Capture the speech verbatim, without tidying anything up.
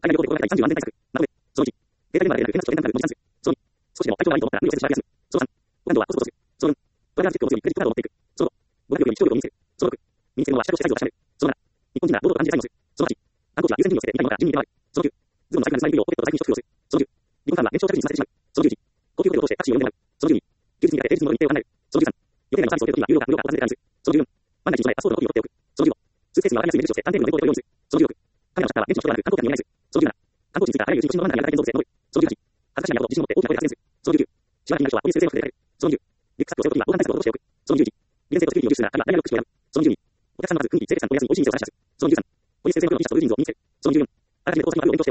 海外旅行で心がけたいさんじゅう安全対策。なので、そのいち、データ現場で連絡検索という点関数。そのに、少しでも体調が悪いと思ったら無理をせず調べやすい。そのさん、ご感度はコストを落とす。そのよん、トラベルチェックを強いクレジットカードを持っていく。そのご、語学力に視聴力を身につける。そのろく、身につけるものは試着をしてサイズを確かめる。そのなな、日本人なら堂々と漢字でサインをする。そのはち、観光地は優先順位をつけて見たいものから順に見て回る。そのきゅう、ズボンの財布が盗まれるようポケットを最近一つ用する。そのじゅう、離婚間は現状確認させてしまう。そのじゅういち、高級ホテルを通してタクシーを呼んでもらう。そのじゅうに、休日にだけ平日に戻る日程を考える。そのじゅうさん、予定内のサービスを受けるときは有料か無料かを尋ねて管理する。そのじゅうよん、万が一の備えパスポートのコピーを取っておく。そのじゅうご、スーツケースには分かりやすい目印をして探偵部のレポートを用意する。そのじゅうろく、カメラのシャッターは現地の人ではなく観光客にお願いする。そのじゅうなな、観光地についたあらゆる人の真ん中にある建造物へ登る。そのじゅうはち、恥ずかしいなこと自信を持って大きな声で発言する。そのじゅうきゅう、しばらく気になる人はポリス先生の手で帰る。そのじゅう、リュックサックを背負うときは防弾対策を施しておく。そのじゅういち、利便性とセキュリティを重視するならあるいはダイヤルロック式を選ぶ。そのじゅうに、お客さんのまず雰囲気、清潔感と安い美味しい店を探し出す。そのじゅうさん、ポリス先生のプロフィッションとルーティンズを身につける。そのじゅうよん、あらかじめ工作に枠を勉強して